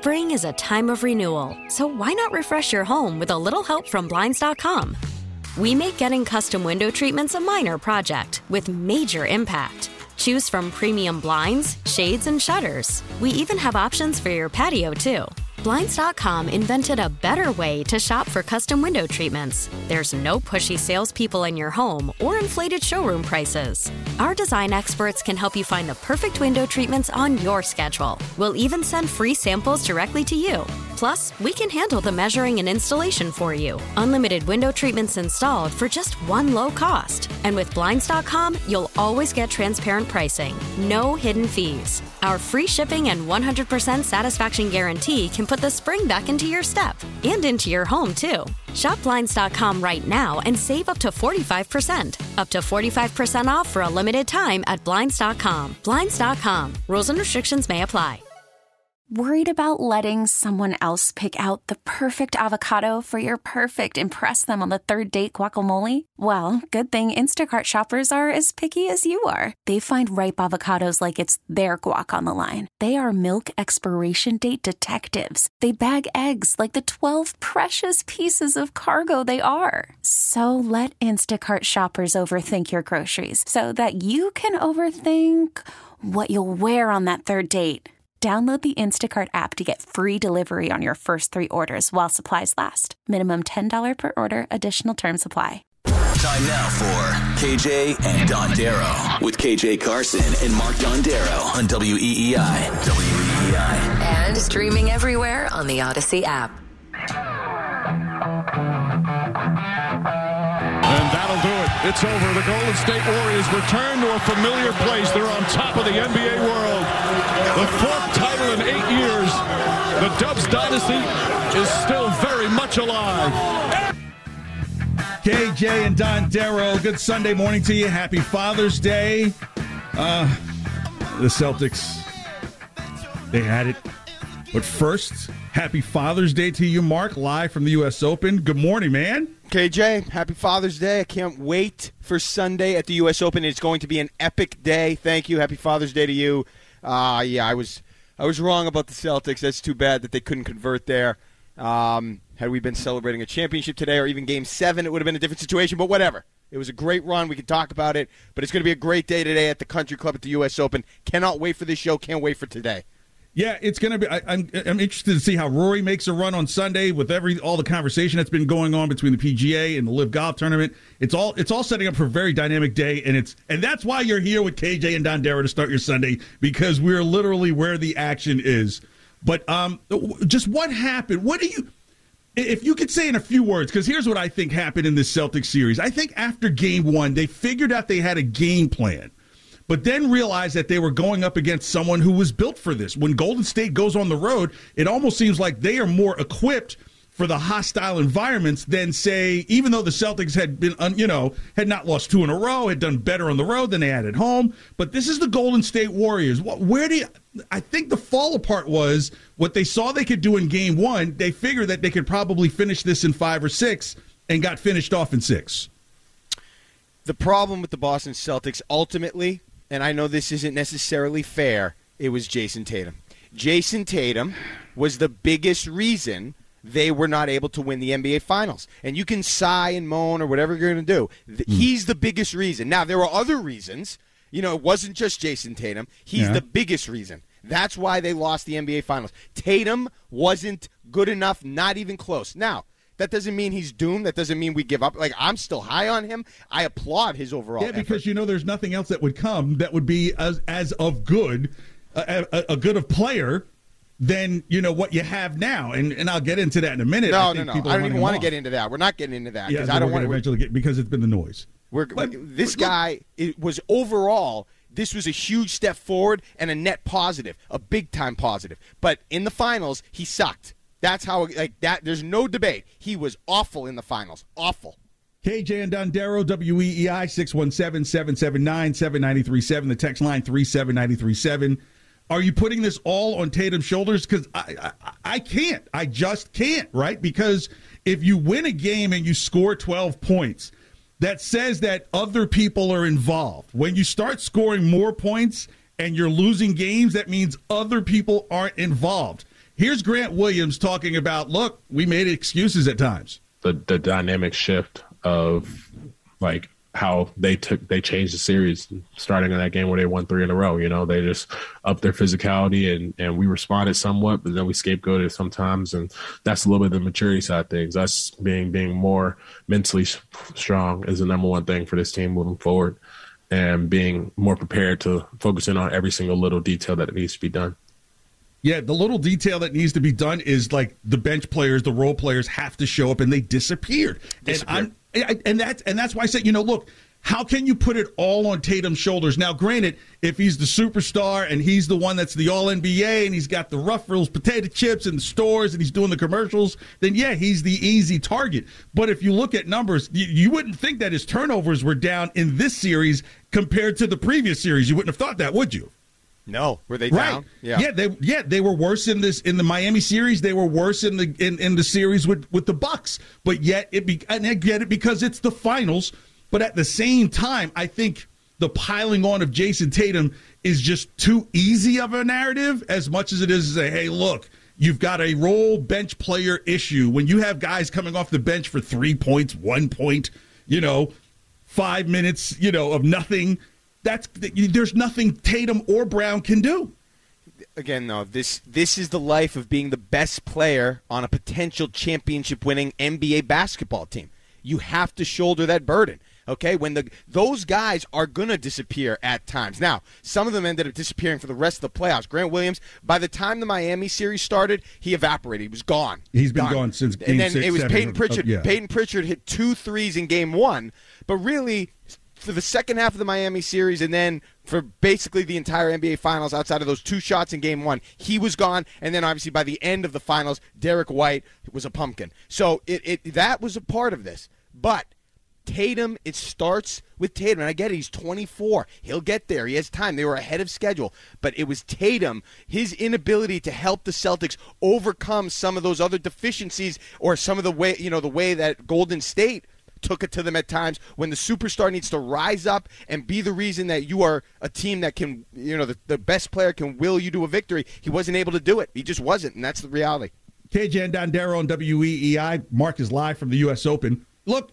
Spring is a time of renewal, so why not refresh your home with a little help from Blinds.com? We make getting custom window treatments a minor project with major impact. Choose from premium blinds, shades, and shutters. We even have options for your patio, too. Blinds.com invented a better way to shop for custom window treatments. There's no pushy salespeople in your home or inflated showroom prices. Our design experts can help you find the perfect window treatments on your schedule. We'll even send free samples directly to you. Plus, we can handle the measuring and installation for you. Unlimited window treatments installed for just one low cost. And with Blinds.com, you'll always get transparent pricing. No hidden fees. Our free shipping and 100% satisfaction guarantee can put the spring back into your step and into your home, too. Shop Blinds.com right now and save up to 45%. Up to 45% off for a limited time at Blinds.com. Blinds.com. Rules and restrictions may apply. Worried about letting someone else pick out the perfect avocado for your perfect impress them on the third date guacamole? Well, good thing Instacart shoppers are as picky as you are. They find ripe avocados like it's their guac on the line. They are milk expiration date detectives. They bag eggs like the 12 precious pieces of cargo they are. So let Instacart shoppers overthink your groceries so that you can overthink what you'll wear on that third date. Download the Instacart app to get free delivery on your first 3 orders while supplies last. Minimum $10 per order. Additional terms apply. Time now for KJ and Dondero with KJ Carson and Mark Dondero on WEEI. WEEI. And streaming everywhere on the Odyssey app. And that'll do it. It's over. The Golden State Warriors return to a familiar place. They're on top of the NBA world. The 4th title in 8 years. The Dubs dynasty is still very much alive. KJ and Dondero, good Sunday morning to you. Happy Father's Day. The Celtics, they had it. But first, happy Father's Day to you, Mark, live from the U.S. Open. Good morning, man. KJ, happy Father's Day. I can't wait for Sunday at the U.S. Open. It's going to be an epic day. Thank you. Happy Father's Day to you. I was wrong about the Celtics. That's too bad that they couldn't convert there. Had we been celebrating a championship today or even Game 7, it would have been a different situation, but whatever. It was a great run. We could talk about it, but it's going to be a great day today at the Country Club at the U.S. Open. Cannot wait for this show. Can't wait for today. Yeah, it's going to be. I'm interested to see how Rory makes a run on Sunday with all the conversation that's been going on between the PGA and the LIV Golf Tournament. It's all setting up for a very dynamic day, and that's why you're here with KJ and Dondero to start your Sunday, because we're literally where the action is. But just what happened? What do you? If you could say in a few words, because here's what I think happened in this Celtics series. I think after Game 1, they figured out they had a game plan, but then realized that they were going up against someone who was built for this. When Golden State goes on the road, it almost seems like they are more equipped for the hostile environments than, say, even though the Celtics had been, had not lost 2 in a row, had done better on the road than they had at home. But this is the Golden State Warriors. I think the fall apart was what they saw they could do in Game 1. They figured that they could probably finish this in 5 or 6 and got finished off in 6. The problem with the Boston Celtics ultimately, and I know this isn't necessarily fair, it was Jason Tatum. Jason Tatum was the biggest reason they were not able to win the NBA Finals. And you can sigh and moan or whatever you're going to do. He's the biggest reason. Now, there were other reasons. It wasn't just Jason Tatum. He's the biggest reason. That's why they lost the NBA Finals. Tatum wasn't good enough, not even close. Now, that doesn't mean he's doomed. That doesn't mean we give up. I'm still high on him. I applaud his overall effort. Because there's nothing else that would come that would be as of good, a good of player than what you have now. And I'll get into that in a minute. No. I don't even want to get into that. We're not getting into that because I don't want to eventually get, because it's been the noise. This guy was overall. This was a huge step forward and a net positive, a big-time positive. But in the finals, he sucked. That's how, that. There's no debate. He was awful in the finals. Awful. KJ and Dondero, WEEI, 617-779-7937. The text line, 37937. Are you putting this all on Tatum's shoulders? Because I can't. I just can't, right? Because if you win a game and you score 12 points, that says that other people are involved. When you start scoring more points and you're losing games, that means other people aren't involved. Here's Grant Williams talking about, look, we made excuses at times. The dynamic shift of like how they changed the series starting in that game where they won 3 in a row. You know, they just upped their physicality and we responded somewhat, but then we scapegoated sometimes. And that's a little bit of the maturity side of things. Us being more mentally strong is the number one thing for this team moving forward, and being more prepared to focus in on every single little detail that needs to be done. Yeah, the little detail that needs to be done is like the bench players, the role players have to show up, and they disappeared. And that's why I said, look, how can you put it all on Tatum's shoulders? Now, granted, if he's the superstar and he's the one that's the All-NBA and he's got the Ruffles potato chips in the stores and he's doing the commercials, then yeah, he's the easy target. But if you look at numbers, you wouldn't think that his turnovers were down in this series compared to the previous series. You wouldn't have thought that, would you? No, were they down? Yeah, they were worse in the Miami series. They were worse in the series with the Bucks. But yet and I get it because it's the finals. But at the same time, I think the piling on of Jason Tatum is just too easy of a narrative, as much as it is to say, hey, look, you've got a role bench player issue when you have guys coming off the bench for 3 points, 1 point, 5 minutes, of nothing. There's nothing Tatum or Brown can do. Again, though, this is the life of being the best player on a potential championship-winning NBA basketball team. You have to shoulder that burden, okay? When those guys are going to disappear at times. Now, some of them ended up disappearing for the rest of the playoffs. Grant Williams, by the time the Miami series started, he evaporated. He was gone. He's been gone since game 6. And then it was 7, Peyton Pritchard. Yeah. Peyton Pritchard hit 2 threes in game 1, but really for the second half of the Miami series and then for basically the entire NBA Finals outside of those 2 shots in Game 1, he was gone. And then obviously by the end of the Finals, Derek White was a pumpkin. So that was a part of this. But Tatum, it starts with Tatum. And I get it, he's 24. He'll get there. He has time. They were ahead of schedule. But it was Tatum, his inability to help the Celtics overcome some of those other deficiencies or some of the way, the way that Golden State took it to them at times when the superstar needs to rise up and be the reason that you are a team that can, the best player can will you to a victory. He wasn't able to do it. He just wasn't, and that's the reality. KJ and Dondero on WEEI. Mark is live from the U.S. Open. Look,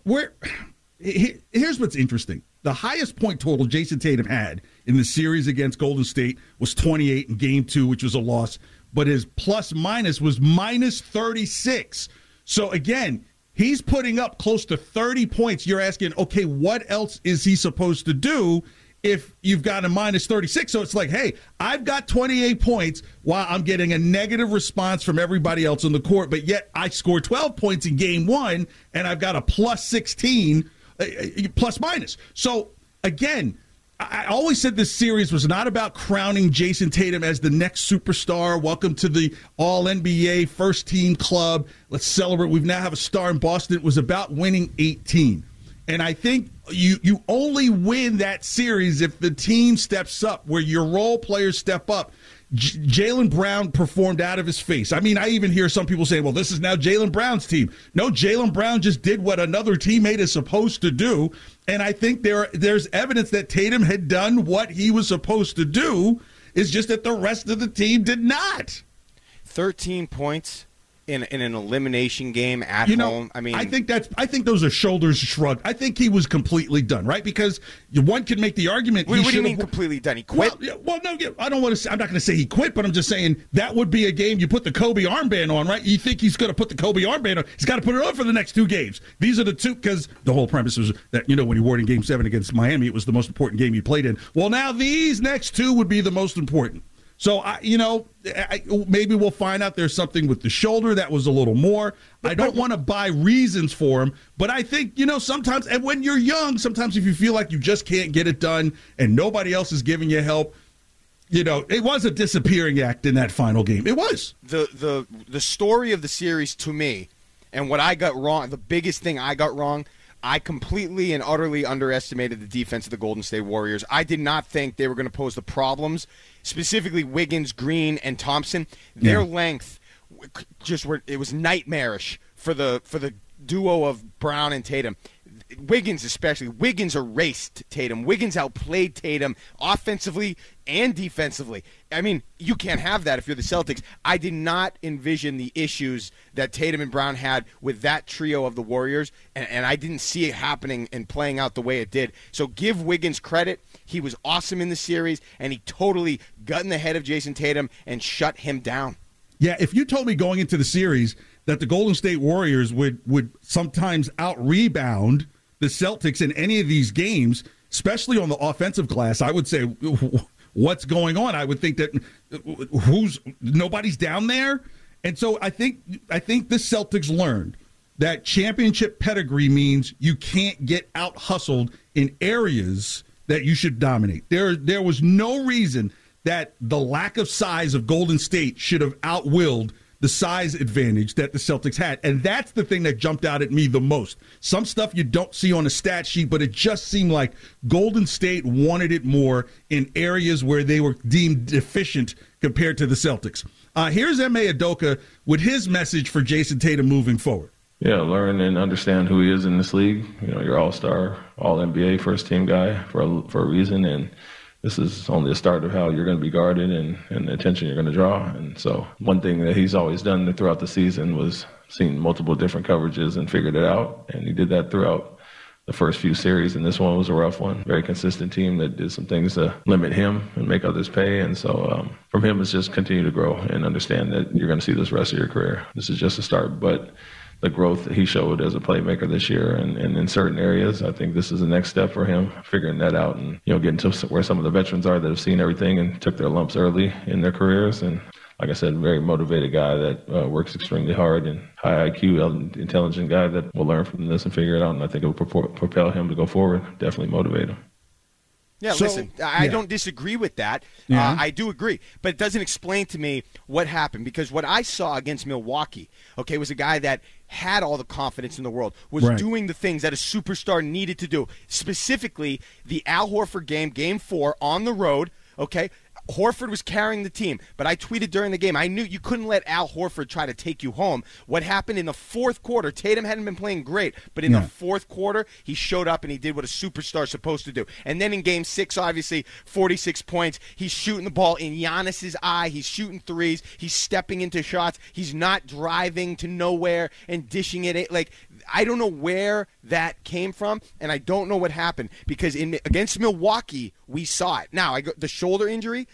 here's what's interesting. The highest point total Jason Tatum had in the series against Golden State was 28 in Game 2, which was a loss, but his plus-minus was minus 36. So, again, he's putting up close to 30 points. You're asking, okay, what else is he supposed to do if you've got a minus 36? So it's like, hey, I've got 28 points while I'm getting a negative response from everybody else on the court, but yet I scored 12 points in Game 1, and I've got a plus 16 plus-minus. So, again, I always said this series was not about crowning Jason Tatum as the next superstar. Welcome to the All-NBA first-team club. Let's celebrate. We now have a star in Boston. It was about winning 18. And I think you only win that series if the team steps up, where your role players step up. Jaylen Brown performed out of his face. I mean, I even hear some people say, well, this is now Jaylen Brown's team. No, Jaylen Brown just did what another teammate is supposed to do. And I think there's evidence that Tatum had done what he was supposed to do. It's just that the rest of the team did not. 13 points in an elimination game at home. I mean, I think those are shoulders shrugged. I think he was completely done, right? Because one could make the argument. What do you mean completely done? He quit? I don't want to. I'm not going to say he quit, but I'm just saying that would be a game you put the Kobe armband on, right? You think he's going to put the Kobe armband on? He's got to put it on for the next 2 games. These are the 2, because the whole premise was that when he wore it in Game 7 against Miami, it was the most important game he played in. Well, now these next 2 would be the most important. So, maybe we'll find out there's something with the shoulder that was a little more. I don't want to buy reasons for him, but I think, sometimes, and when you're young, sometimes if you feel like you just can't get it done and nobody else is giving you help, it was a disappearing act in that final game. It was. The story of the series to me, and what I got wrong, the biggest thing I got wrong, I completely and utterly underestimated the defense of the Golden State Warriors. I did not think they were going to pose the problems, specifically Wiggins, Green, and Thompson. Their length it was nightmarish for the duo of Brown and Tatum. Wiggins especially. Wiggins erased Tatum. Wiggins outplayed Tatum offensively and defensively. I mean, you can't have that if you're the Celtics. I did not envision the issues that Tatum and Brown had with that trio of the Warriors, and I didn't see it happening and playing out the way it did. So give Wiggins credit. He was awesome in the series, and he totally got in the head of Jason Tatum and shut him down. Yeah, if you told me going into the series that the Golden State Warriors would sometimes out-rebound the Celtics in any of these games, especially on the offensive glass, I would say, what's going on? I would think that nobody's down there. And so I think the Celtics learned that championship pedigree means you can't get out-hustled in areas that you should dominate. There was no reason that the lack of size of Golden State should have outwilled the size advantage that the Celtics had. And that's the thing that jumped out at me the most. Some stuff you don't see on a stat sheet, but it just seemed like Golden State wanted it more in areas where they were deemed deficient compared to the Celtics. Here's Ime Udoka with his message for Jason Tatum moving forward. Yeah, learn and understand who he is in this league. You know, you're all-star, all-NBA first-team guy for a reason, and this is only a start of how you're going to be guarded and the attention you're going to draw. And so one thing that he's always done throughout the season was seen multiple different coverages and figured it out. And he did that throughout the first few series. And this one was a rough one. Very consistent team that did some things to limit him and make others pay. And so from him, it's just continue to grow and understand that you're going to see this rest of your career. This is just a start. But the growth that he showed as a playmaker this year and in certain areas, I think this is the next step for him, figuring that out and, getting to where some of the veterans are that have seen everything and took their lumps early in their careers. And like I said, very motivated guy that works extremely hard and high IQ, intelligent guy that will learn from this and figure it out. And I think it will propel him to go forward, definitely motivate him. Yeah, listen, I don't disagree with that. Yeah. I do agree. But it doesn't explain to me what happened, because what I saw against Milwaukee, was a guy that had all the confidence in the world, was doing the things that a superstar needed to do. Specifically, the Al Horford game 4 on the road, Horford was carrying the team, but I tweeted during the game, I knew you couldn't let Al Horford try to take you home. What happened in the fourth quarter, Tatum hadn't been playing great, but in the fourth quarter, he showed up and he did what a superstar is supposed to do. And then in game 6, obviously, 46 points. He's shooting the ball in Giannis's eye. He's shooting threes. He's stepping into shots. He's not driving to nowhere and dishing it. I don't know where that came from, and I don't know what happened, because against Milwaukee, we saw it. Now, the shoulder injury,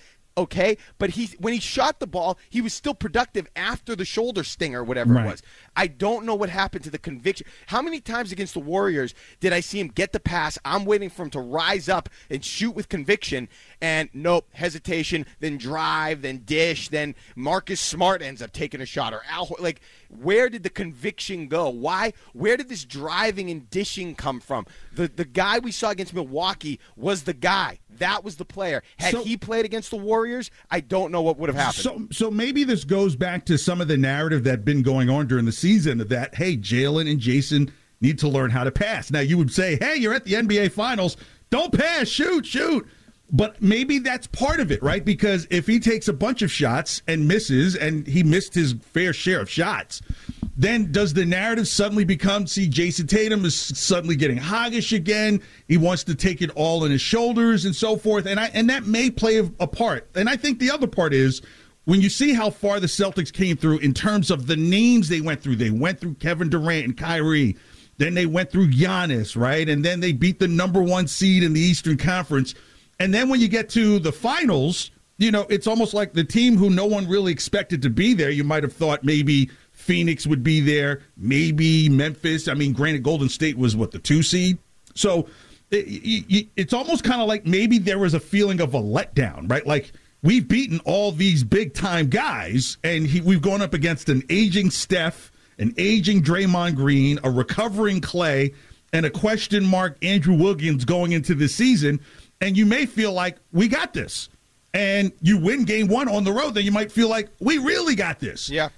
but when he shot the ball, he was still productive after the shoulder stinger, whatever it was. I don't know what happened to the conviction. How many times against the Warriors did I see him get the pass? I'm waiting for him to rise up and shoot with conviction, and nope, hesitation, then drive, then dish, then Marcus Smart ends up taking a shot, or where did the conviction go? Why? Where did this driving and dishing come from? The guy we saw against Milwaukee was the guy. That was the player. Had he played against the Warriors, I don't know what would have happened. So maybe this goes back to some of the narrative that had been going on during the season that, hey, Jalen and Jason need to learn how to pass. Now, you would say, hey, you're at the NBA Finals. Don't pass. Shoot. But maybe that's part of it, right? Because if he takes a bunch of shots and misses, and he missed his fair share of shots, then does the narrative suddenly become, see, Jason Tatum is suddenly getting hoggish again. He wants to take it all on his shoulders and so forth. And that may play a part. And I think the other part is when you see how far the Celtics came through in terms of the names they went through Kevin Durant and Kyrie. Then they went through Giannis, right? And then they beat the number 1 seed in the Eastern Conference. And then when you get to the finals, it's almost like the team who no one really expected to be there. You might have thought maybe Phoenix would be there, maybe Memphis. I mean, granted, Golden State was, the 2 seed? So it's almost kind of like maybe there was a feeling of a letdown, right? Like, we've beaten all these big-time guys, and we've gone up against an aging Steph, an aging Draymond Green, a recovering Clay, and a question mark Andrew Wiggins going into the season. And you may feel like, we got this. And you win game 1 on the road, then you might feel like, we really got this. Yeah.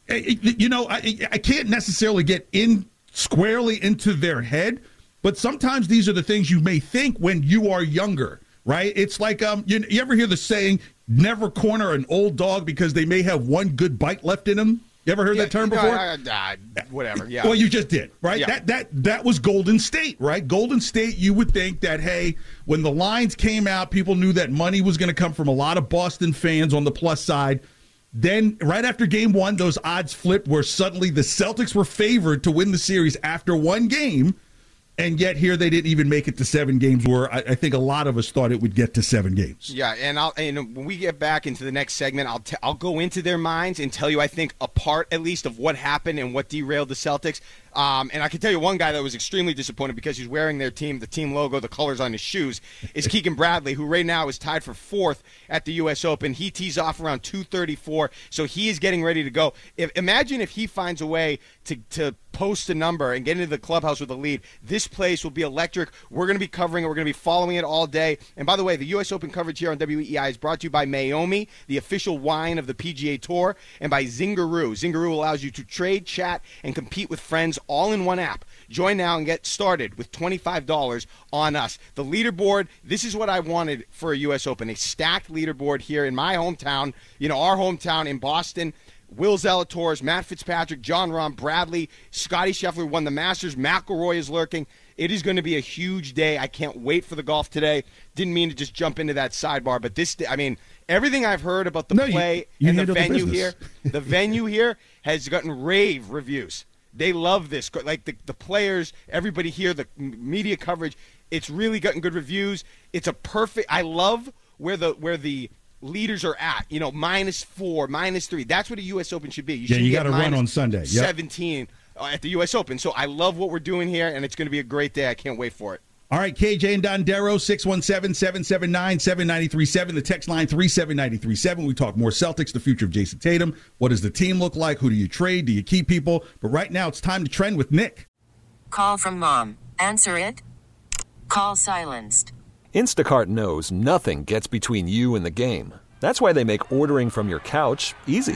I can't necessarily get in squarely into their head, but sometimes these are the things you may think when you are younger, right? It's like, you ever hear the saying, never corner an old dog because they may have one good bite left in them? You ever heard that term before? Whatever, yeah. Well, you just did, right? Yeah. That was Golden State, right? Golden State, you would think that, hey, when the lines came out, people knew that money was going to come from a lot of Boston fans on the plus side. Then, right after game one, those odds flipped where suddenly the Celtics were favored to win the series after one game, and yet here they didn't even make it to 7 games, where I think a lot of us thought it would get to 7 games. Yeah, and when we get back into the next segment, I'll go into their minds and tell you, I think, a part at least of what happened and what derailed the Celtics. And I can tell you one guy that was extremely disappointed because he's wearing the team logo, the colors on his shoes, is Keegan Bradley, who right now is tied for 4th at the U.S. Open. He tees off around 2:34, so he is getting ready to go. Imagine if he finds a way to post a number and get into the clubhouse with a lead. This place will be electric. We're going to be covering it. We're going to be following it all day. And by the way, the U.S. Open coverage here on WEEI is brought to you by Mayomi, the official wine of the PGA Tour, and by Zingaroo. Zingaroo allows you to trade, chat, and compete with friends all in one app. Join now and get started with $25 on us. The leaderboard, this is what I wanted for a U.S. Open, a stacked leaderboard here in my hometown, our hometown in Boston. Will Zalatoris, Matt Fitzpatrick, John Rahm, Bradley, Scotty Scheffler won the Masters. McIlroy is lurking. It is going to be a huge day. I can't wait for the golf today. Didn't mean to just jump into that sidebar, but everything I've heard about the play and the venue here, the venue here has gotten rave reviews. They love this. Like the players, everybody here, the media coverage, it's really gotten good reviews. It's a perfect – I love where the leaders are at, -4, -3. That's what a U.S. Open should be. You got to run on Sunday. Yep. 17 at the U.S. Open. So I love what we're doing here, and it's going to be a great day. I can't wait for it. All right, KJ and Dondero, 617-779-7937. The text line 37937. We talk more Celtics, the future of Jason Tatum. What does the team look like? Who do you trade? Do you keep people? But right now it's time to trend with Nick. Call from mom. Answer it. Call silenced. Instacart knows nothing gets between you and the game. That's why they make ordering from your couch easy.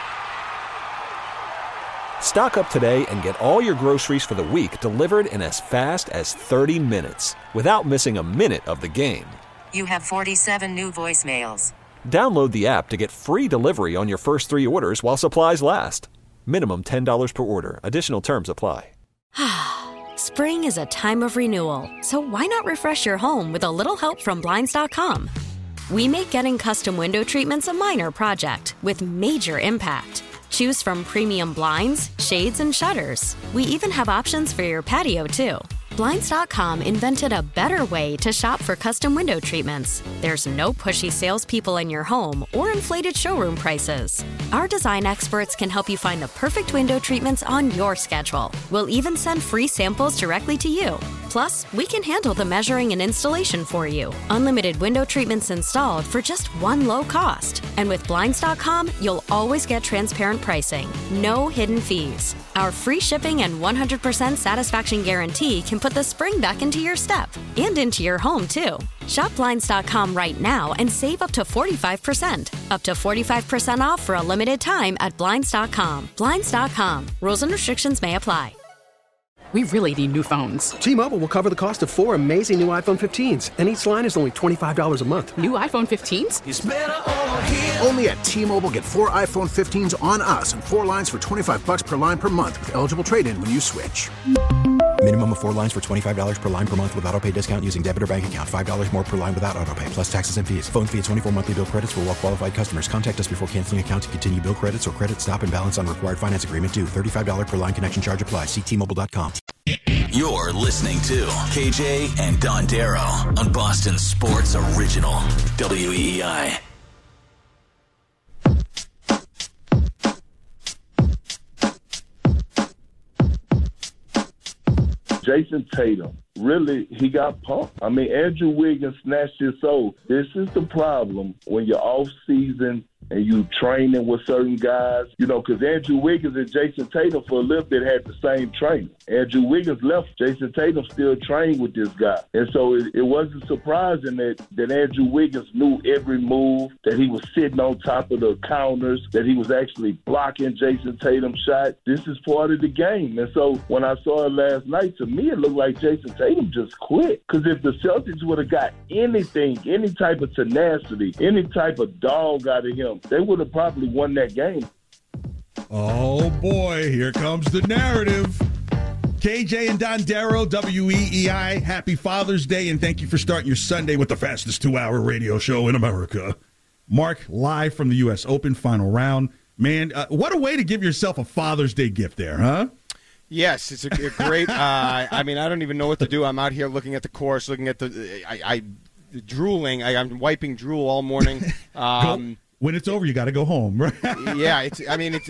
Stock up today and get all your groceries for the week delivered in as fast as 30 minutes without missing a minute of the game. You have 47 new voicemails. Download the app to get free delivery on your first 3 orders while supplies last. Minimum $10 per order. Additional terms apply. Spring is a time of renewal, so why not refresh your home with a little help from Blinds.com? We make getting custom window treatments a minor project with major impact. Choose from premium blinds, shades, and shutters. We even have options for your patio, too. Blinds.com invented a better way to shop for custom window treatments. There's no pushy salespeople in your home or inflated showroom prices. Our design experts can help you find the perfect window treatments on your schedule. We'll even send free samples directly to you. Plus, we can handle the measuring and installation for you. Unlimited window treatments installed for just one low cost. And with Blinds.com, you'll always get transparent pricing. No hidden fees. Our free shipping and 100% satisfaction guarantee can put the spring back into your step and into your home, too. Shop Blinds.com right now and save up to 45%. Up to 45% off for a limited time at Blinds.com. Blinds.com. Rules and restrictions may apply. We really need new phones. T-Mobile will cover the cost of 4 amazing new iPhone 15s, and each line is only $25 a month. New iPhone 15s? It's better over here. Only at T-Mobile, get 4 iPhone 15s on us and 4 lines for $25 per line per month with eligible trade-in when you switch. Minimum of 4 lines for $25 per line per month with autopay discount using debit or bank account. $5 more per line without autopay, plus taxes and fees. Phone fee at 24 monthly bill credits for well-qualified customers. Contact us before canceling account to continue bill credits or credit stop and balance on required finance agreement due. $35 per line connection charge applies. See T-Mobile.com. You're listening to KJ and Dondero on Boston Sports Original, WEEI. Jason Tatum, really, he got pumped. I mean, Andrew Wiggins snatched his soul. This is the problem when you're off season and you training with certain guys, because Andrew Wiggins and Jason Tatum for a little bit had the same trainer. Andrew Wiggins left. Jason Tatum still trained with this guy. And so it wasn't surprising that Andrew Wiggins knew every move, that he was sitting on top of the counters, that he was actually blocking Jason Tatum's shot. This is part of the game. And so when I saw it last night, to me it looked like Jason Tatum just quit. Because if the Celtics would have got anything, any type of tenacity, any type of dog out of him, they would have probably won that game. Oh, boy. Here comes the narrative. KJ and Dondero, WEEI, happy Father's Day, and thank you for starting your Sunday with the fastest 2-hour radio show in America. Mark, live from the U.S. Open final round. Man, what a way to give yourself a Father's Day gift there, huh? Yes, it's a great. I mean, I don't even know what to do. I'm out here looking at the course, looking at the. Drooling. I'm wiping drool all morning. When it's over, you got to go home, right? Yeah, it's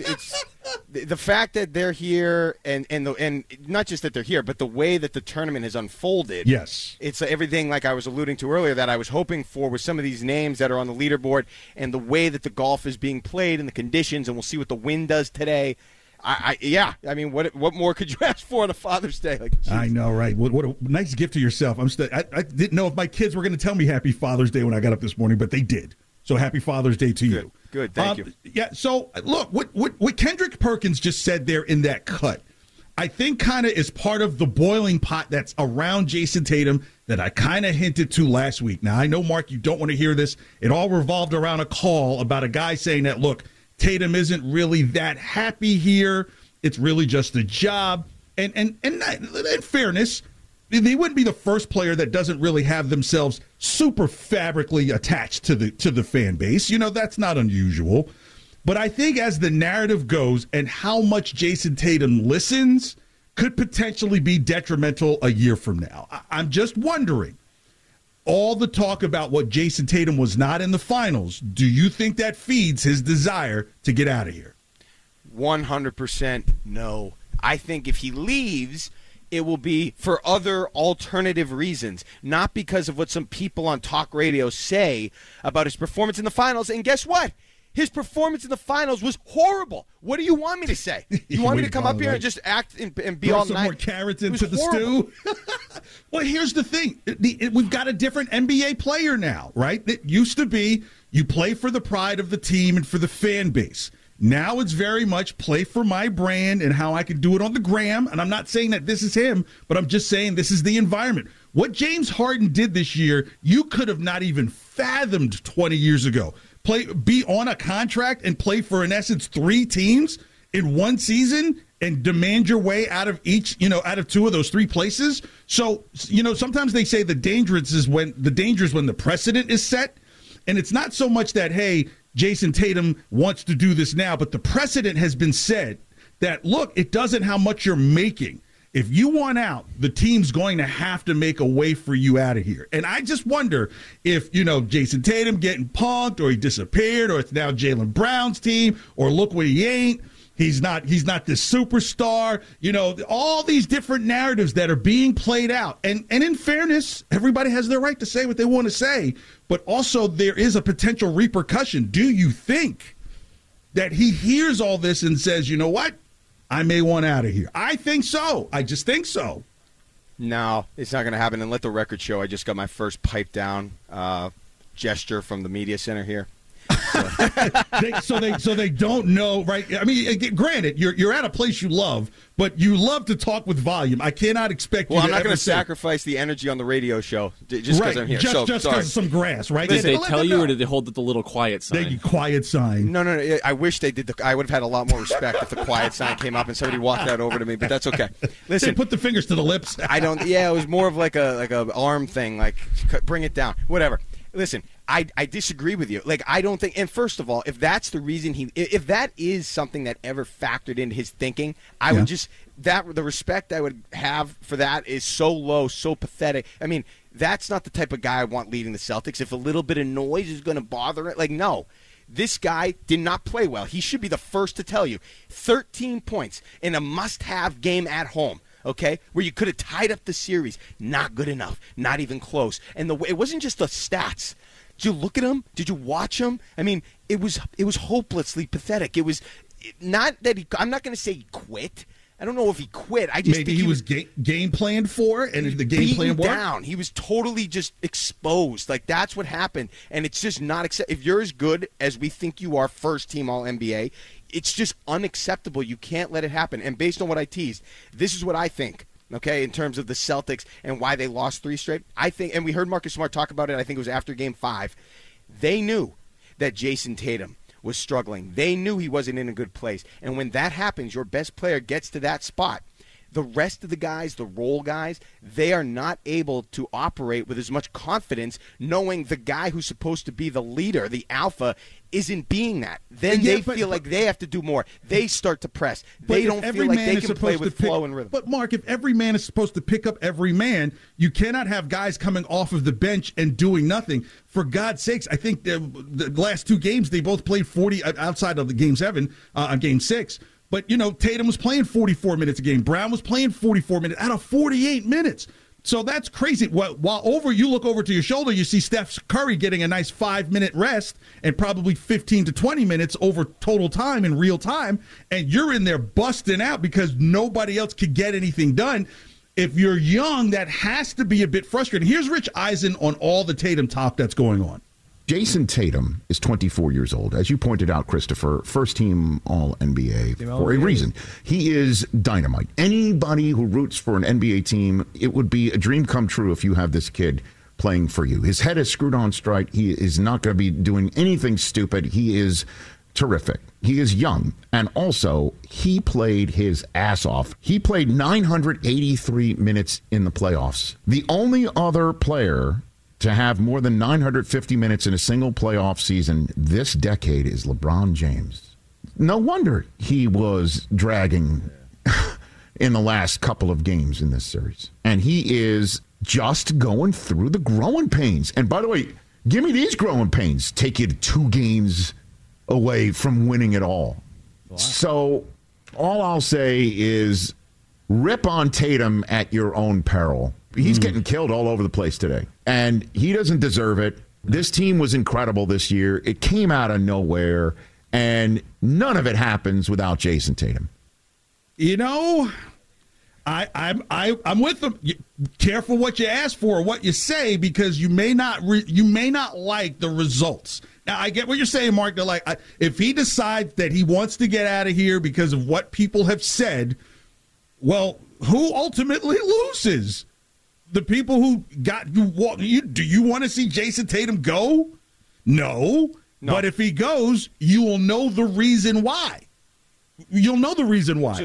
the fact that they're here, and not just that they're here, but the way that the tournament has unfolded. Yes, it's everything like I was alluding to earlier that I was hoping for with some of these names that are on the leaderboard, and the way that the golf is being played and the conditions, and we'll see what the wind does today. I mean, what more could you ask for on a Father's Day? Like, I know, right? What a nice gift to yourself. I didn't know if my kids were going to tell me Happy Father's Day when I got up this morning, but they did. So happy Father's Day to you. Good, thank you. Yeah, so look, what Kendrick Perkins just said there in that cut, I think kind of is part of the boiling pot that's around Jason Tatum that I kind of hinted to last week. Now, I know, Mark, you don't want to hear this. It all revolved around a call about a guy saying that, look, Tatum isn't really that happy here. It's really just a job. And in fairness, they wouldn't be the first player that doesn't really have themselves super fabrically attached to the fan base. You know, that's not unusual. But I think as the narrative goes and how much Jason Tatum listens could potentially be detrimental a year from now. I'm just wondering, all the talk about what Jason Tatum was not in the finals, do you think that feeds his desire to get out of here? 100% no. I think if he leaves, it will be for other alternative reasons, not because of what some people on talk radio say about his performance in the finals. And guess what? His performance in the finals was horrible. What do you want me to say? You want me to come up here and just act and be throw all some night? More carrots into the stew? Well, here's the thing. We've got a different NBA player now, right? It used to be you play for the pride of the team and for the fan base. Now it's very much play for my brand and how I can do it on the gram. And I'm not saying that this is him, but I'm just saying this is the environment. What James Harden did this year, you could have not even fathomed 20 years ago. Be on a contract and play for, in essence, 3 teams in one season and demand your way out of each, out of 2 of those 3 places. So, sometimes they say the danger is when the precedent is set. And it's not so much that, hey, Jason Tatum wants to do this now, but the precedent has been set that, look, it doesn't how much you're making. If you want out, the team's going to have to make a way for you out of here. And I just wonder if, Jason Tatum getting punked or he disappeared or it's now Jaylen Brown's team or look what he ain't. He's not this superstar. All these different narratives that are being played out. And in fairness, everybody has their right to say what they want to say. But also there is a potential repercussion. Do you think that he hears all this and says, you know what? I may want out of here. I think so. I just think so. No, it's not going to happen. And let the record show, I just got my first pipe down gesture from the media center here. So they don't know, right? I mean, granted, you're at a place you love, but you love to talk with volume. I cannot expect you to I'm not going to sacrifice the energy on the radio show just because I'm here. Just because of some grass, right? Did they tell you, or did they hold the little quiet sign? The quiet sign. No. I wish they did. I would have had a lot more respect if the quiet sign came up and somebody walked that over to me, but that's okay. Listen, they put the fingers to the lips. I don't. Yeah, it was more of like a arm thing, like bring it down, whatever. Listen, I disagree with you. Like, I don't think, and first of all, if that's the reason if that is something that ever factored into his thinking, I would just, the respect I would have for that is so low, so pathetic. I mean, that's not the type of guy I want leading the Celtics. If a little bit of noise is going to bother it, like, no. This guy did not play well. He should be the first to tell you. 13 points in a must-have game at home. Okay, where you could have tied up the series. Not good enough. Not even close. And it wasn't just the stats. Did you look at him? Did you watch him? I mean, it was hopelessly pathetic. It was not that I'm not going to say he quit. I don't know if he quit. I just maybe think he was game planned for, and the game plan worked. Down. He was totally just exposed. Like, that's what happened, and it's just not acceptable. If you're as good as we think you are, first team All NBA, it's just unacceptable. You can't let it happen. And based on what I teased, this is what I think. Okay, in terms of the Celtics and why they lost 3 straight, I think, and we heard Marcus Smart talk about it. I think it was after Game 5. They knew that Jason Tatum was struggling. They knew he wasn't in a good place. And when that happens, your best player gets to that spot. The rest of the guys, the role guys, they are not able to operate with as much confidence knowing the guy who's supposed to be the leader, the alpha, isn't being that. Then they feel like they have to do more. They start to press. They don't feel like they can play with flow and rhythm. But, Mark, if every man is supposed to pick up every man, you cannot have guys coming off of the bench and doing nothing. For God's sakes, I think the last 2 games, they both played 40 outside of the Game 7, Game 6. But, Tatum was playing 44 minutes a game. Brown was playing 44 minutes out of 48 minutes. So that's crazy. While you look over to your shoulder, you see Steph Curry getting a nice 5-minute rest and probably 15 to 20 minutes over total time in real time. And you're in there busting out because nobody else could get anything done. If you're young, that has to be a bit frustrating. Here's Rich Eisen on all the Tatum talk that's going on. Jason Tatum is 24 years old. As you pointed out, Christopher, first-team All-NBA for a reason. He is dynamite. Anybody who roots for an NBA team, it would be a dream come true if you have this kid playing for you. His head is screwed on straight. He is not going to be doing anything stupid. He is terrific. He is young. And also, he played his ass off. He played 983 minutes in the playoffs. The only other player to have more than 950 minutes in a single playoff season this decade is LeBron James. No wonder he was dragging in the last couple of games in this series. And he is just going through the growing pains. And by the way, give me these growing pains. Take you 2 games away from winning it all. Wow. So all I'll say is rip on Tatum at your own peril. He's getting killed all over the place today, and he doesn't deserve it. This team was incredible this year. It came out of nowhere, and none of it happens without Jason Tatum. I'm with them. Careful what you ask for or what you say, because you may not like the results. Now, I get what you're saying, Mark. If he decides that he wants to get out of here because of what people have said, well, who ultimately loses? The people who got you. Do you want to see Jason Tatum go? No. But if he goes, you will know the reason why. You'll know the reason why.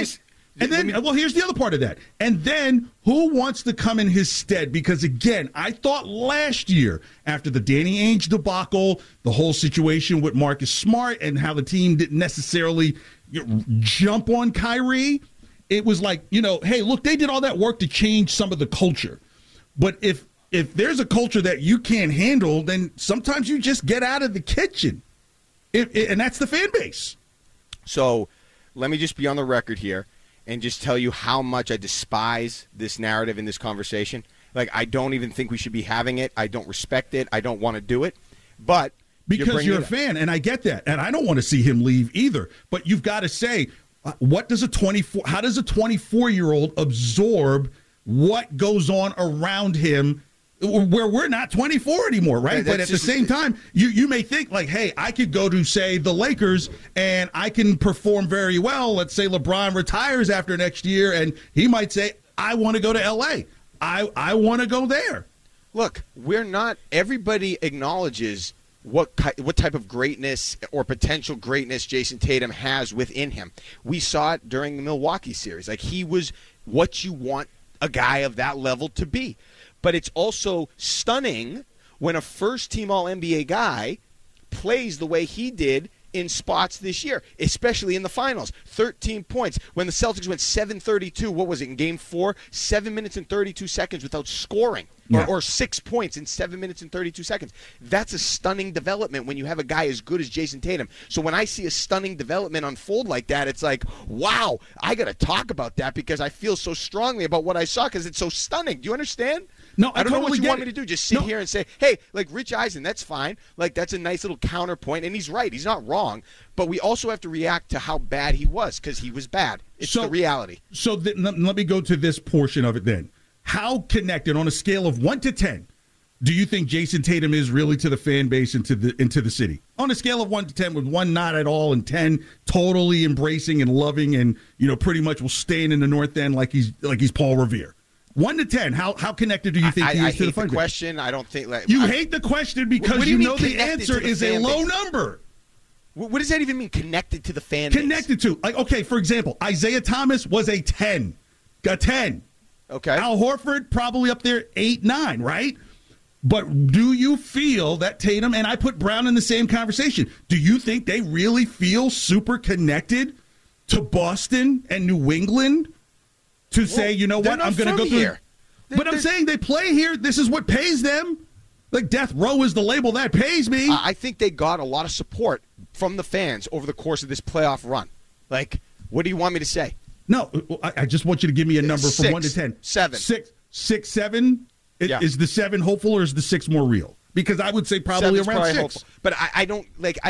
Well, here's the other part of that. And then who wants to come in his stead? Because, again, I thought last year, after the Danny Ainge debacle, the whole situation with Marcus Smart and how the team didn't necessarily jump on Kyrie, it was like, hey, look, they did all that work to change some of the culture. But if there's a culture that you can't handle, then sometimes you just get out of the kitchen. And that's the fan base. So let me just be on the record here and just tell you how much I despise this narrative in this conversation. Like, I don't even think we should be having it. I don't respect it. I don't want to do it. But because you're a fan, and I get that. And I don't want to see him leave either. But you've got to say, how does a 24-year-old absorb what goes on around him where we're not 24 anymore, right? But at the same time, you may think like, hey, I could go to, say, the Lakers and I can perform very well. Let's say LeBron retires after next year, and he might say, I want to go to L.A. I want to go there. Look, we're not – everybody acknowledges what type of greatness or potential greatness Jason Tatum has within him. We saw it during the Milwaukee series. Like, he was what you want a guy of that level to be. But it's also stunning when a first-team All-NBA guy plays the way he did in spots this year, especially in the finals. 13 points. When the Celtics went 7-32, what was it, in Game 4? 7 minutes and 32 seconds without scoring. Or 6 points in 7 minutes and 32 seconds. That's a stunning development when you have a guy as good as Jason Tatum. So when I see a stunning development unfold like that, it's like, wow, I got to talk about that because I feel so strongly about what I saw because it's so stunning. Do you understand? No, I don't know what you want me to do. Just sit here and say, hey, like Rich Eisen, that's fine. Like, that's a nice little counterpoint. And he's right. He's not wrong. But we also have to react to how bad he was because he was bad. It's the reality. So let me go to this portion of it then. How connected on a scale of 1 to 10 do you think Jason Tatum is really to the fan base and to the city? On a scale of 1 to 10, with 1 not at all and 10 totally embracing and loving and pretty much will staying in the North End like he's Paul Revere. 1 to 10, how connected do you think he is to the fan base? Question. I don't think you hate the question because you know the answer is a low number. What does that even mean, connected to the fan base? Connected to. Like, okay, for example, Isaiah Thomas was a 10. Got 10. Okay. Al Horford, probably up there 8, 9, right? But do you feel that Tatum, and I put Brown in the same conversation, do you think they really feel super connected to Boston and New England to say, you know what, I'm going to go through here. But I'm saying they play here. This is what pays them. Like, death row is the label that pays me. I think they got a lot of support from the fans over the course of this playoff run. Like, what do you want me to say? No, I just want you to give me a number 6, from 1 to 10. 7. 6, 7. Is the 7 hopeful or is the 6 more real? Because I would say probably around 6. Hopeful. But I don't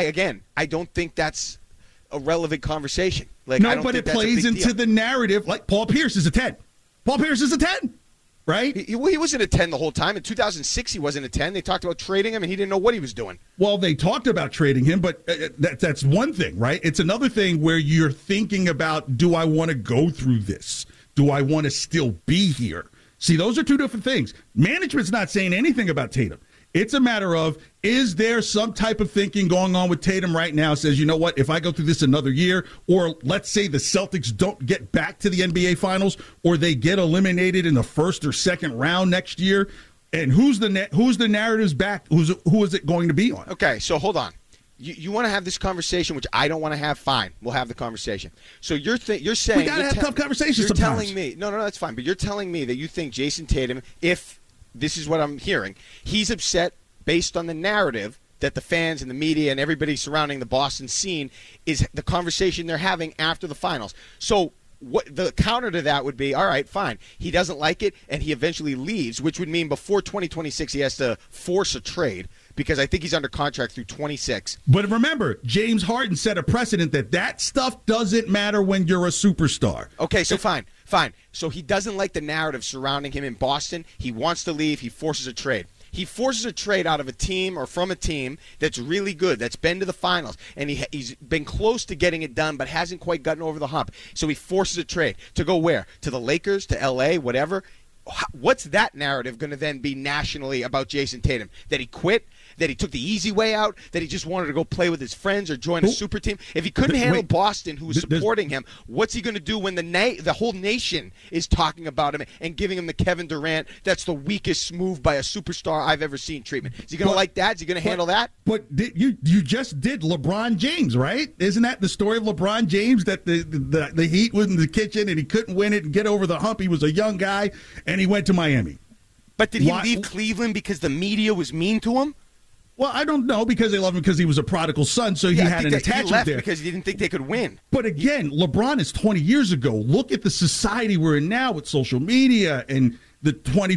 I don't think that's a relevant conversation. Like, no, but it plays into the narrative. Like, Paul Pierce is a 10. Paul Pierce is a 10, right? He wasn't a 10 the whole time. In 2006, he wasn't a 10. They talked about trading him, and he didn't know what he was doing. Well, they talked about trading him, but that's one thing, right? It's another thing where you're thinking about, do I want to go through this? Do I want to still be here? See, those are two different things. Management's not saying anything about Tatum. It's a matter of, is there some type of thinking going on with Tatum right now says, you know what, if I go through this another year, or let's say the Celtics don't get back to the NBA Finals, or they get eliminated in the first or second round next year, and who's the narrative's back? Who is it going to be on? Okay, so hold on. You want to have this conversation, which I don't want to have. Fine, we'll have the conversation. So you're saying we gotta have tough conversations. You're sometimes. telling me no, that's fine. But you're telling me that you think Jason Tatum, if this is what I'm hearing, he's upset based on the narrative that the fans and the media and everybody surrounding the Boston scene is the conversation they're having after the finals. So what the counter to that would be, all right, fine. He doesn't like it, and he eventually leaves, which would mean before 2026 he has to force a trade, because I think he's under contract through 26. But remember, James Harden set a precedent that stuff doesn't matter when you're a superstar. Okay, so fine. So he doesn't like the narrative surrounding him in Boston. He wants to leave. He forces a trade. He forces a trade out of a team or from a team that's really good, that's been to the finals, and he's been close to getting it done but hasn't quite gotten over the hump. So he forces a trade to go where? To the Lakers, to L.A., whatever. What's that narrative going to then be nationally about Jason Tatum? That he quit? That he took the easy way out? That he just wanted to go play with his friends or join a super team? If he couldn't handle Boston, who was supporting him, what's he going to do when the whole nation is talking about him and giving him the Kevin Durant, that's the weakest move by a superstar I've ever seen treatment? Is he going to like that? Is he going to handle that? But you just did LeBron James, right? Isn't that the story of LeBron James, that the Heat was in the kitchen and he couldn't win it and get over the hump? He was a young guy and he went to Miami. But did he leave Cleveland because the media was mean to him? Well, I don't know, because they loved him because he was a prodigal son, so he had an attachment he left there. Because he didn't think they could win. But again, LeBron is 20 years ago. Look at the society we're in now with social media and the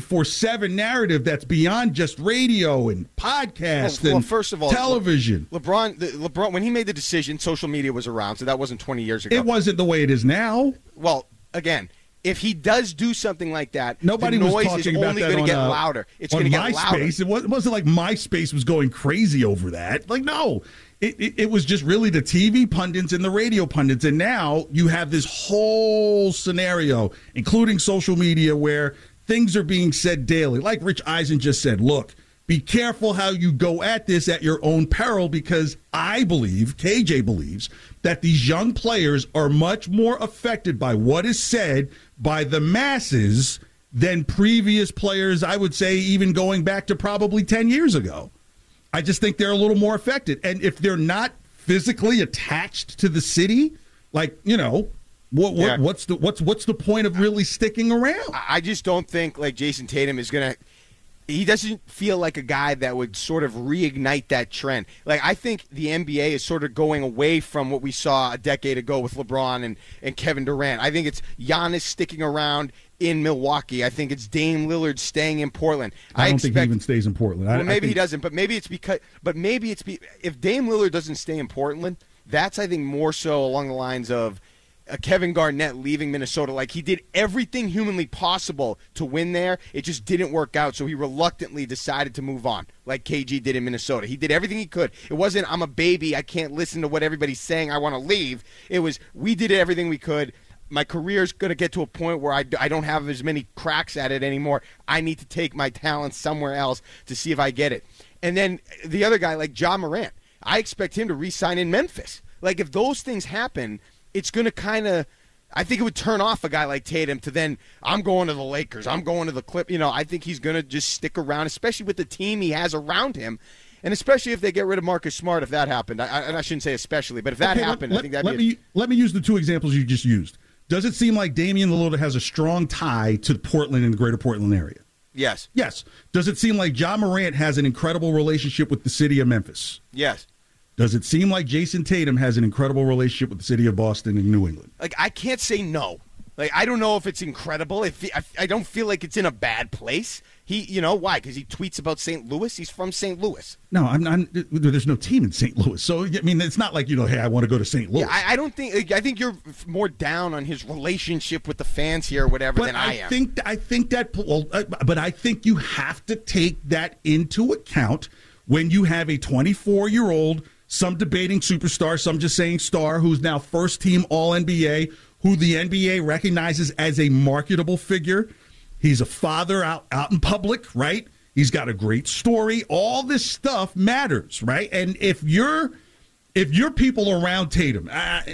24/7 narrative that's beyond just radio and podcasts and first of all, television. LeBron, when he made the decision, social media was around, so that wasn't 20 years ago. It wasn't the way it is now. Well, again, if he does do something like that, nobody the was noise talking is about only that going to on get louder. It's going to get louder. It wasn't like MySpace was going crazy over that. Like, no. It was just really the TV pundits and the radio pundits. And now you have this whole scenario, including social media, where things are being said daily. Like Rich Eisen just said, look, be careful how you go at this at your own peril, because I believe, KJ believes, that these young players are much more affected by what is said by the masses than previous players, I would say, even going back to probably 10 years ago. I just think they're a little more affected. And if they're not physically attached to the city, like, you know, what's the point of really sticking around? I just don't think, like, Jason Tatum is going to – he doesn't feel like a guy that would sort of reignite that trend. Like, I think the NBA is sort of going away from what we saw a decade ago with LeBron and Kevin Durant. I think it's Giannis sticking around in Milwaukee. I think it's Dame Lillard staying in Portland. I don't think he even stays in Portland. Well, maybe he doesn't, but maybe it's because. But maybe it's if Dame Lillard doesn't stay in Portland, that's, I think, more so along the lines of Kevin Garnett leaving Minnesota. Like, he did everything humanly possible to win there. It just didn't work out, so he reluctantly decided to move on, like KG did in Minnesota. He did everything he could. It wasn't, I'm a baby, I can't listen to what everybody's saying, I want to leave. It was, we did everything we could. My career's going to get to a point where I don't have as many cracks at it anymore. I need to take my talents somewhere else to see if I get it. And then the other guy, like Ja Morant. I expect him to re-sign in Memphis. Like, if those things happen, it's going to kind of – I think it would turn off a guy like Tatum to then, I'm going to the Lakers, I'm going to the Clippers. I think he's going to just stick around, especially with the team he has around him. And especially if they get rid of Marcus Smart, if that happened. And I shouldn't say especially, but if that happened, I think that'd let me use the two examples you just used. Does it seem like Damian Lillard has a strong tie to Portland and the greater Portland area? Yes. Yes. Does it seem like Ja Morant has an incredible relationship with the city of Memphis? Yes. Does it seem like Jason Tatum has an incredible relationship with the city of Boston and New England? Like, I can't say no. Like, I don't know if it's incredible. I don't feel like it's in a bad place. Why? Because he tweets about St. Louis. He's from St. Louis. No, there's no team in St. Louis. So, I mean, it's not like, hey, I want to go to St. Louis. Yeah, I think you're more down on his relationship with the fans here or whatever than I am. But I think you have to take that into account when you have a 24-year-old, some debating superstar, some just saying star, who's now first-team All-NBA, who the NBA recognizes as a marketable figure. He's a father out in public, right? He's got a great story. All this stuff matters, right? And if you're people around Tatum,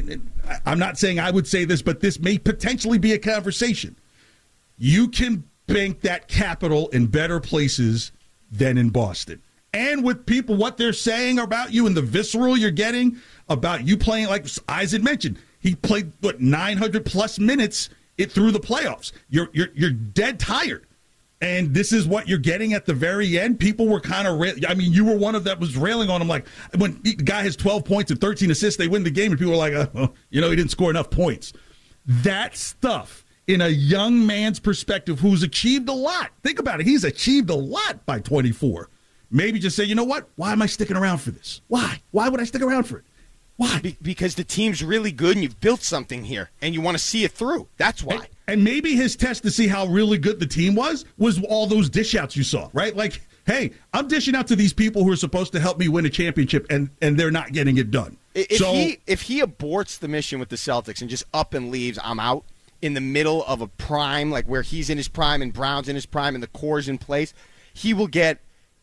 I'm not saying I would say this, but this may potentially be a conversation. You can bank that capital in better places than in Boston. And with people, what they're saying about you and the visceral you're getting about you playing, like Isaac mentioned, he played 900+ minutes through the playoffs. You're dead tired, and this is what you're getting at the very end. People were kind of, you were one of that was railing on him, like when the guy has 12 points and 13 assists, they win the game, and people are like, he didn't score enough points. That stuff in a young man's perspective who's achieved a lot. Think about it. He's achieved a lot by 24. Maybe just say, you know what? Why am I sticking around for this? Why? Why would I stick around for it? Why? Because the team's really good and you've built something here and you want to see it through. That's why. And maybe his test to see how really good the team was all those dish outs you saw, right? Like, hey, I'm dishing out to these people who are supposed to help me win a championship, and they're not getting it done. If he aborts the mission with the Celtics and just up and leaves, I'm out in the middle of a prime, like where he's in his prime and Brown's in his prime and the core's in place, he will get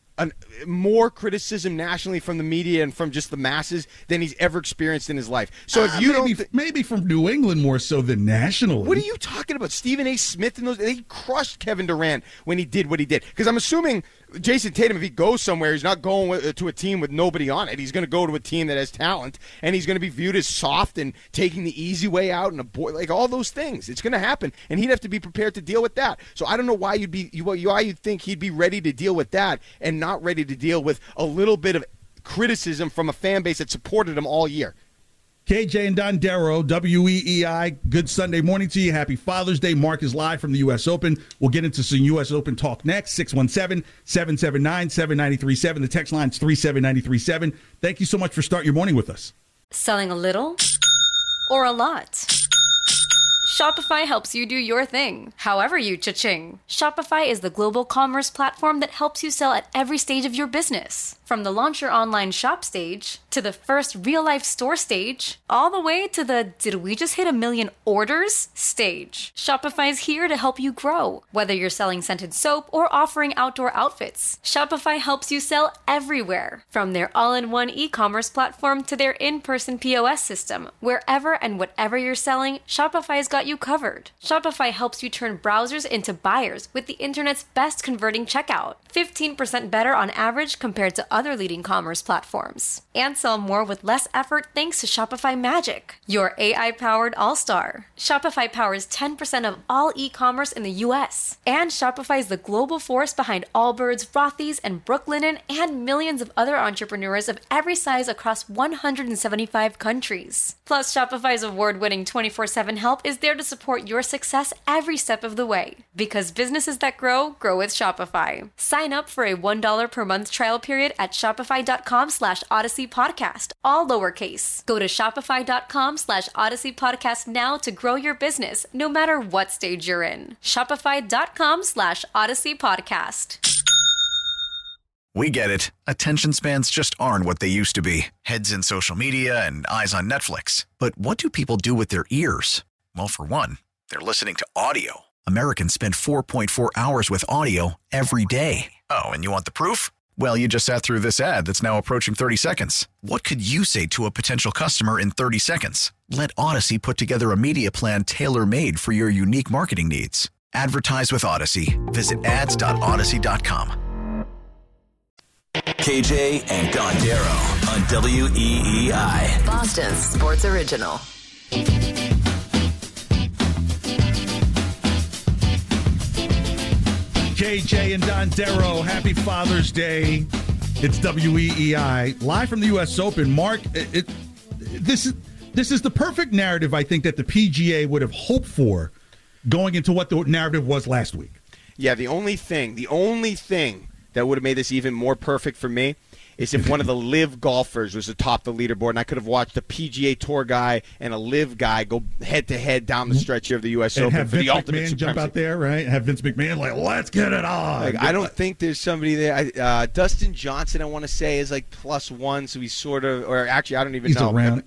more criticism nationally from the media and from just the masses than he's ever experienced in his life. So if you maybe from New England more so than nationally. What are you talking about? Stephen A. Smith and those, they crushed Kevin Durant when he did what he did. Because I'm assuming Jason Tatum, if he goes somewhere, he's not going to a team with nobody on it. He's going to go to a team that has talent, and he's going to be viewed as soft and taking the easy way out and like all those things. It's going to happen, and he'd have to be prepared to deal with that. So I don't know why you'd think he'd be ready to deal with that and not ready to deal with a little bit of criticism from a fan base that supported him all year. KJ and Dondero, WEEI, good Sunday morning to you. Happy Father's Day. Mark is live from the U.S. Open. We'll get into some U.S. Open talk next. 617-779-7937. The text line's 37937. Thank you so much for starting your morning with us. Selling a little or a lot? Shopify helps you do your thing, however you cha-ching. Shopify is the global commerce platform that helps you sell at every stage of your business. From the launch your online shop stage, to the first real-life store stage, all the way to the did we just hit 1 million orders stage. Shopify's here to help you grow. Whether you're selling scented soap or offering outdoor outfits, Shopify helps you sell everywhere. From their all-in-one e-commerce platform to their in-person POS system, wherever and whatever you're selling, Shopify's got you covered. Shopify helps you turn browsers into buyers with the internet's best converting checkout. 15% better on average compared to other leading commerce platforms. And sell more with less effort thanks to Shopify Magic, your AI-powered all-star. Shopify powers 10% of all e-commerce in the U.S. And Shopify is the global force behind Allbirds, Rothy's, and Brooklinen, and millions of other entrepreneurs of every size across 175 countries. Plus, Shopify's award-winning 24/7 help is there to support your success every step of the way. Because businesses that grow with Shopify. Sign up for a $1 per month trial period at shopify.com/Odyssey Podcast, all lowercase. Go to shopify.com/Odyssey Podcast now to grow your business, no matter what stage you're in. Shopify.com/Odyssey Podcast. We get it. Attention spans just aren't what they used to be. Heads in social media and eyes on Netflix. But what do people do with their ears? Well, for one, they're listening to audio. Americans spend 4.4 hours with audio every day. Oh, and you want the proof? Well, you just sat through this ad that's now approaching 30 seconds. What could you say to a potential customer in 30 seconds? Let Odyssey put together a media plan tailor-made for your unique marketing needs. Advertise with Odyssey. Visit ads.odyssey.com. KJ and Dondero on WEEI. Boston's sports original. KJ and Dondero, happy Father's Day. It's WEEI, live from the U.S. Open. Mark, this is the perfect narrative, I think, that the PGA would have hoped for going into what the narrative was last week. Yeah, the only thing that would have made this even more perfect for me is if one of the live golfers was atop the leaderboard, and I could have watched a PGA Tour guy and a live guy go head-to-head down the stretch here of the U.S. And Open have for Vince the ultimate McMahon supremacy. jump out there, right? Have Vince McMahon like, let's get it on. I don't think there's somebody there. Dustin Johnson, I want to say, is like +1, so he's sort of, or actually, I don't even know. He's around.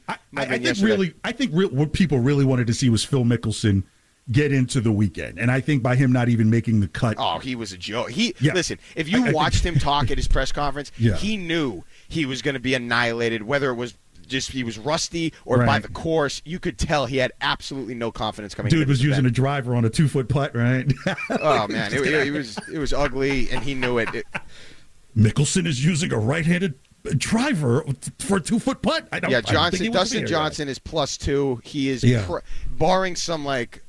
I think what people really wanted to see was Phil Mickelson get into the weekend, and I think by him not even making the cut. Oh, he was a joke. Listen, if you watched him talk at his press conference, he knew he was going to be annihilated, whether it was just he was rusty or by the course. You could tell he had absolutely no confidence coming in. Dude was using a driver on a 2-foot putt, right? Oh, man. It was ugly, and he knew it. Mickelson is using a right-handed driver for a 2-foot putt. Dustin Johnson is +2. He is, barring some,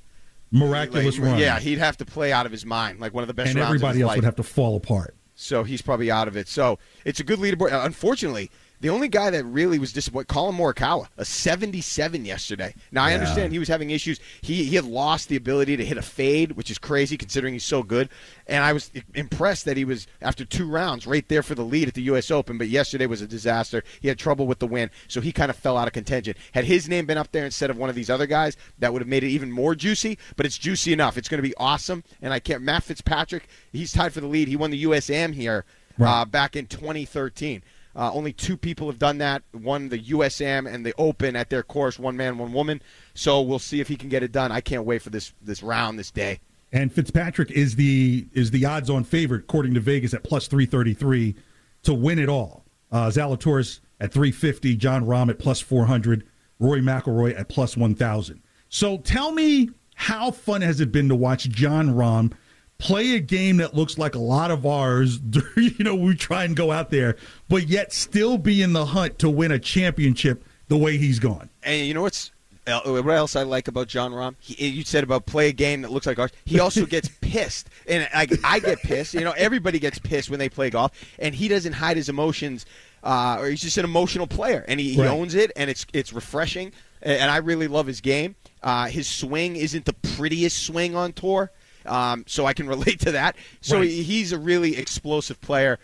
miraculous run. Yeah, he'd have to play out of his mind, like one of the best and rounds everybody of his else life. would have to fall apart. So he's probably out of it. So it's a good leaderboard. Unfortunately, the only guy that really was disappointed, Colin Morikawa, a 77 yesterday. Now, I understand he was having issues. He had lost the ability to hit a fade, which is crazy considering he's so good. And I was impressed that he was, after 2 rounds, right there for the lead at the U.S. Open. But yesterday was a disaster. He had trouble with the wind, so he kind of fell out of contention. Had his name been up there instead of one of these other guys, that would have made it even more juicy. But it's juicy enough. It's going to be awesome. And Matt Fitzpatrick, he's tied for the lead. He won the USAM here back in 2013. Only 2 people have done that, one the USAM and the Open at their course, one man, one woman. So we'll see if he can get it done. I can't wait for this round, this day. And Fitzpatrick is the odds-on favorite, according to Vegas, at +333 to win it all. Zalatoris at 350, Jon Rahm at +400, Rory McIlroy at +1,000. So tell me, how fun has it been to watch Jon Rahm play a game that looks like a lot of ours? We try and go out there, but yet still be in the hunt to win a championship the way he's gone. And you know what else I like about Jon Rahm? You said about play a game that looks like ours. He also gets pissed, and I get pissed. Everybody gets pissed when they play golf, and he doesn't hide his emotions. Or he's just an emotional player, and he owns it, and it's refreshing. And I really love his game. His swing isn't the prettiest swing on tour. So I can relate to that. So he's a really explosive player.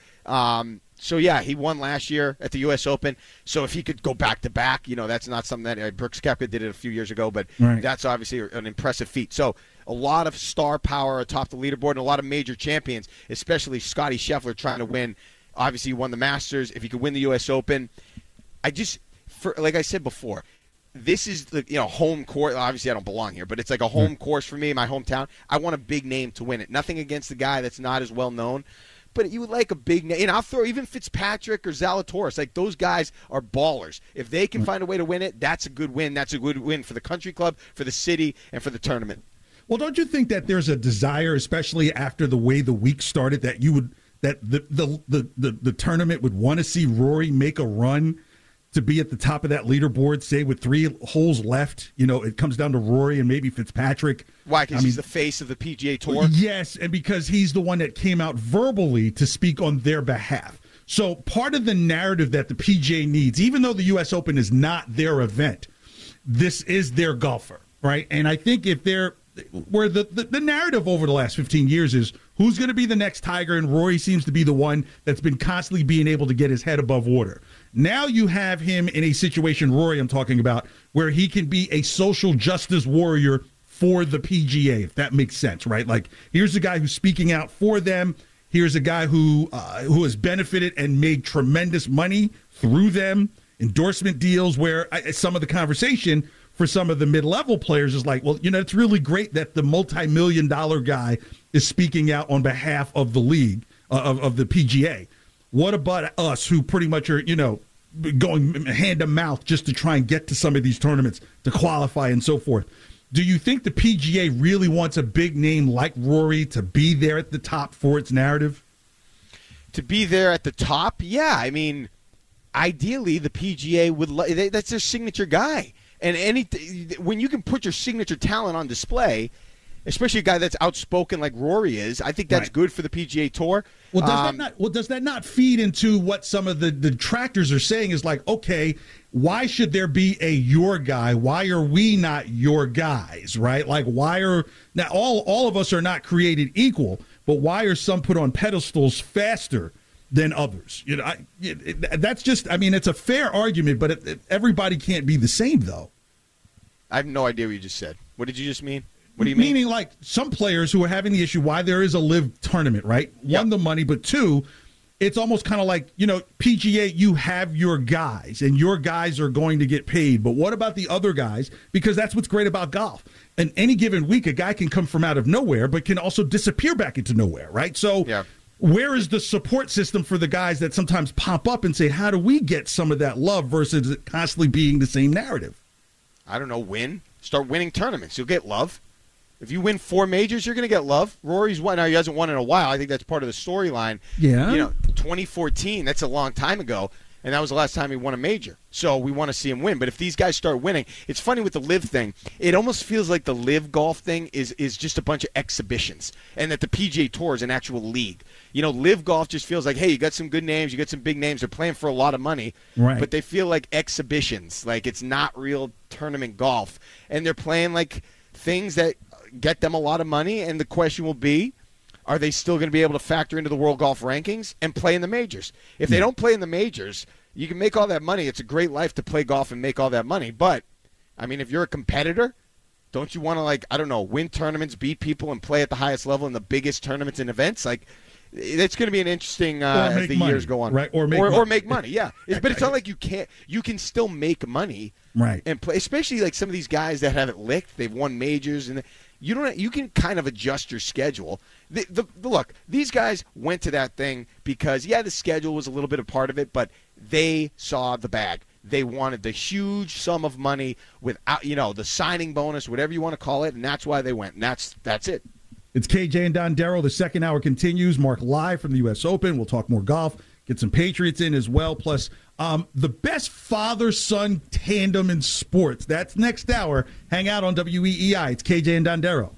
He won last year at the U.S. Open. So if he could go back-to-back, that's not something that Brooks Koepka did it a few years ago, but that's obviously an impressive feat. So a lot of star power atop the leaderboard and a lot of major champions, especially Scottie Scheffler trying to win. Obviously, he won the Masters. If he could win the U.S. Open, like I said before, this is the home course. Obviously, I don't belong here, but it's like a home course for me, my hometown. I want a big name to win it. Nothing against the guy that's not as well known, but you would like a big name. And I'll throw even Fitzpatrick or Zalatoris. Like, those guys are ballers. If they can find a way to win it, that's a good win. That's a good win for the country club, for the city, and for the tournament. Well, don't you think that there's a desire, especially after the way the week started, that the tournament would want to see Rory make a run to be at the top of that leaderboard, say with 3 holes left? It comes down to Rory and maybe Fitzpatrick. Why? Because he's the face of the PGA Tour? Yes, and because he's the one that came out verbally to speak on their behalf. So part of the narrative that the PGA needs, even though the U.S. Open is not their event, this is their golfer, right? And I think where the narrative over the last 15 years is who's going to be the next Tiger, and Rory seems to be the one that's been constantly being able to get his head above water. Now you have him in a situation, Rory I'm talking about, where he can be a social justice warrior for the PGA, if that makes sense, right? Like, here's a guy who's speaking out for them. Here's a guy who has benefited and made tremendous money through them, endorsement deals, where some of the conversation for some of the mid-level players is like, well, it's really great that the multi-million-dollar guy is speaking out on behalf of the league, of the PGA. What about us who pretty much are, going hand to mouth just to try and get to some of these tournaments to qualify and so forth? Do you think the PGA really wants a big name like Rory to be there at the top for its narrative? To be there at the top? Yeah. I mean, ideally, the PGA would that's their signature guy. And when you can put your signature talent on display, especially a guy that's outspoken like Rory is, I think that's good for the PGA Tour. Well, does that not feed into what some of the detractors are saying is like, okay, why should there be a your guy? Why are we not your guys, right? Like, why are now all of us are not created equal, but why are some put on pedestals faster than others? That's just, I mean, it's a fair argument, but everybody can't be the same, though. I have no idea what you just said. What did you just mean? What do you mean? Meaning, like, some players who are having the issue why there is a live tournament, right? One, the money, but two, it's almost kind of like, PGA, you have your guys, and your guys are going to get paid. But what about the other guys? Because that's what's great about golf. And any given week, a guy can come from out of nowhere, but can also disappear back into nowhere, right? So where is the support system for the guys that sometimes pop up and say, how do we get some of that love versus it constantly being the same narrative? I don't know, Start winning tournaments. You'll get love. If you win 4 majors, you're going to get love. Rory's won. Now, he hasn't won in a while. I think that's part of the storyline. Yeah. 2014, that's a long time ago, and that was the last time he won a major. So we want to see him win. But if these guys start winning, it's funny with the live thing. It almost feels like the live golf thing is just a bunch of exhibitions, and that the PGA Tour is an actual league. Live golf just feels like, hey, you got some good names, you got some big names. They're playing for a lot of money, right? But they feel like exhibitions. Like it's not real tournament golf, and they're playing like things that get them a lot of money, and the question will be, are they still going to be able to factor into the world golf rankings and play in the majors? If they don't play in the majors, you can make all that money. It's a great life to play golf and make all that money. But, I mean, if you're a competitor, don't you want to, win tournaments, beat people, and play at the highest level in the biggest tournaments and events? Like, it's going to be an interesting as the years go on. Right, or make money, yeah. But it's not like you can't. You can still make money. Right. And play, especially like some of these guys that have it licked. They've won majors, and you can kind of adjust your schedule. Look, these guys went to that thing because, the schedule was a little bit a part of it, but they saw the bag. They wanted the huge sum of money without, the signing bonus, whatever you want to call it, and that's why they went. And that's it. It's KJ and Don Darrow. The second hour continues. Mark live from the U.S. Open. We'll talk more golf, get some Patriots in as well, plus the best father-son tandem in sports. That's next hour. Hang out on WEEI. It's KJ and Don Darrow.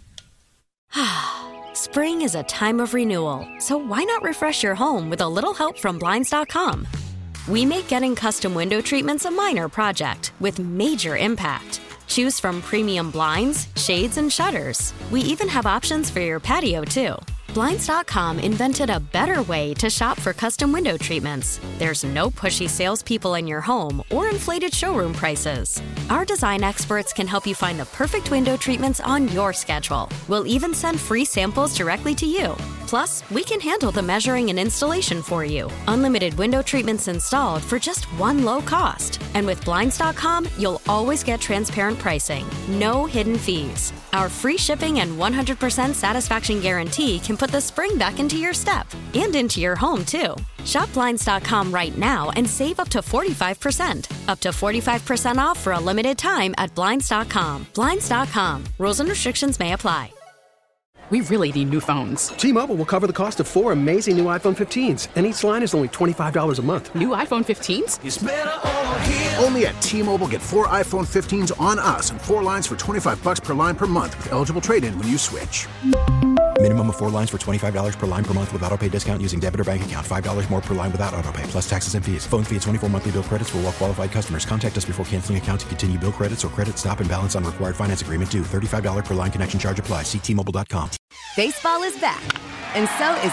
Spring is a time of renewal, so why not refresh your home with a little help from Blinds.com? We make getting custom window treatments a minor project with major impact. Choose from premium blinds, shades, and shutters. We even have options for your patio, too. Blinds.com invented a better way to shop for custom window treatments. There's no pushy salespeople in your home or inflated showroom prices. Our design experts can help you find the perfect window treatments on your schedule. We'll even send free samples directly to you. Plus, we can handle the measuring and installation for you. Unlimited window treatments installed for just one low cost. And with Blinds.com, you'll always get transparent pricing. No hidden fees. Our free shipping and 100% satisfaction guarantee can put the spring back into your step and into your home, too. Shop Blinds.com right now and save up to 45%. Up to 45% off for a limited time at Blinds.com. Blinds.com. Rules and restrictions may apply. We really need new phones. T-Mobile will cover the cost of 4 amazing new iPhone 15s, and each line is only $25 a month. New iPhone 15s? It's better over here. Only at T-Mobile, get 4 iPhone 15s on us and 4 lines for $25 per line per month with eligible trade-in when you switch. Minimum of 4 lines for $25 per line per month with autopay discount using debit or bank account. $5 more per line without autopay, plus taxes and fees. Phone fee at 24 monthly bill credits for well-qualified customers. Contact us before canceling account to continue bill credits or credit stop and balance on required finance agreement due. $35 per line connection charge applies. See T-Mobile.com. Baseball is back, and so is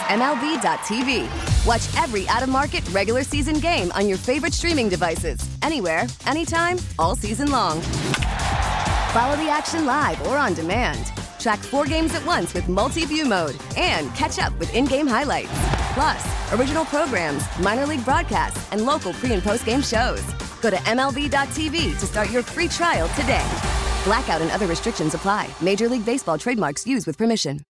MLB.tv. Watch every out-of-market regular season game on your favorite streaming devices. Anywhere, anytime, all season long. Follow the action live or on demand. Track 4 games at once with multi-view mode and catch up with in-game highlights. Plus, original programs, minor league broadcasts, and local pre- and post-game shows. Go to MLB.tv to start your free trial today. Blackout and other restrictions apply. Major League Baseball trademarks used with permission.